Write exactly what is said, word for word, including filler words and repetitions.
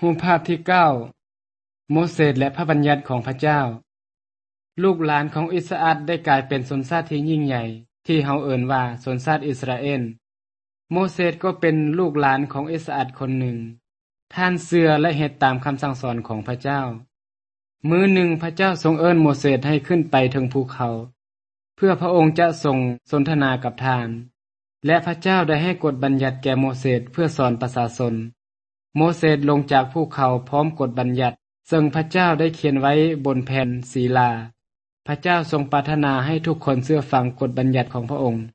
รูปภาพที่เก้าโมเสสและพระบัญญัติของพระเจ้าลูกหลานของอิสราเอลได้กลายเป็นชนชาติที่ยิ่งใหญ่ที่เฮาเอิ้นว่าชนชาติอิสราเอลโมเสสก็เป็นลูกหลานของอิสราเอลคนหนึ่งท่านเชื่อและเฮ็ดตามคำสั่งสอนของพระเจ้ามื้อหนึ่งพระเจ้าทรงเอิ้นโมเสสให้ขึ้นไปถึงภูเขาเพื่อพระองค์จะทรงสนทนากับทานและพระเจ้าได้ให้กฎบัญญัติแก่โมเสสเพื่อสอนประชาชนโมเสสลงจากภูเขาพร้อมกฎบัญญัติซึ่งพระเจ้าได้เขียนไว้บนแผ่นศิลาพระเจ้าทรงปรารถนาให้ทุกคนเชื่อฟังกฎบัญญัติของพระองค์